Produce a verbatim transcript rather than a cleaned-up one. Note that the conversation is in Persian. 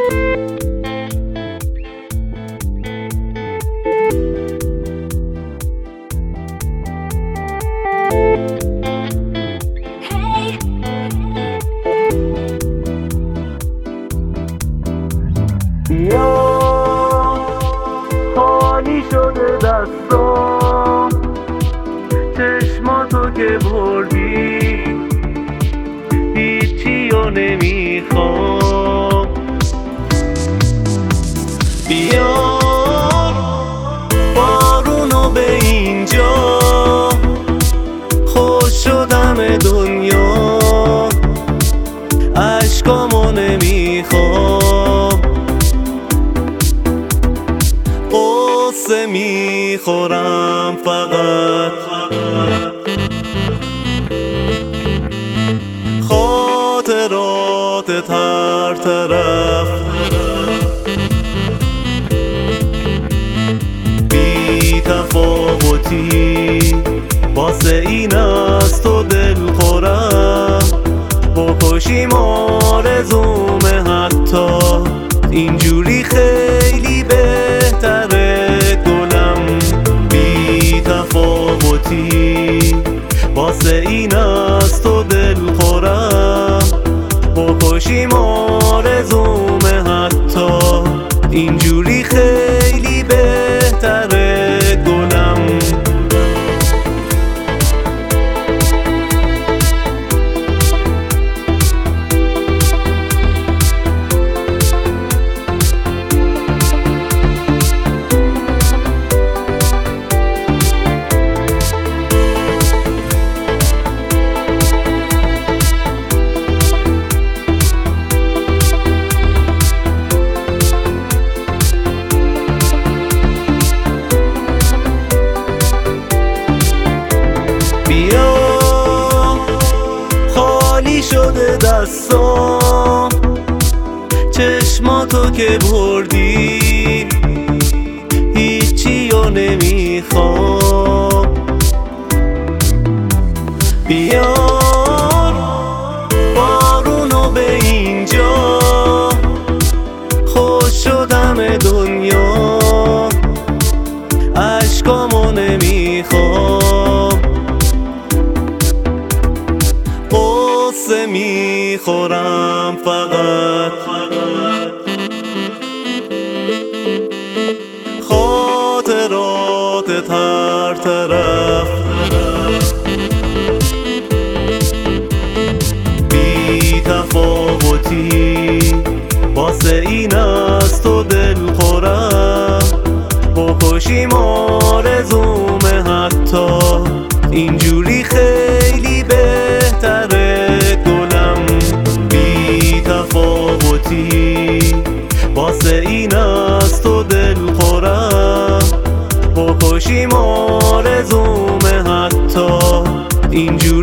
بیا خالی شده دستام، چشماتو که بردی هیچی رو نمیخوام. بیار بارونو به اینجا، خوش شدم دنیا، عشقامو نمیخوام. قصه میخورم فقط، خاطرات هر طرف، بی تفاوتی واسه این است و دل خورم. بکشیم آرزومه حتی اینجوری خیلی بهتره گلم. بی تفاوتی واسه این است و دل خورم. بکشیم آرزومه حتی اینجوری خیلی بهتره گلم. بیا خالی شده دستام، چشماتو که بردی هیچی رو نمیخوام. بیار بارونو به اینجا، خوش شدم دنیا، عشقامو نمیخوام. قصه میخورم فقط، خاطرات هر طرف، بی تفاوتی واسه این است و دل خورم. بکشیم آرزومه حتی اینجوری خیلی بهتره گلم. بی تفاوتی واسه این است و دل خورم. بکشیم آرزومه حتی اینجوری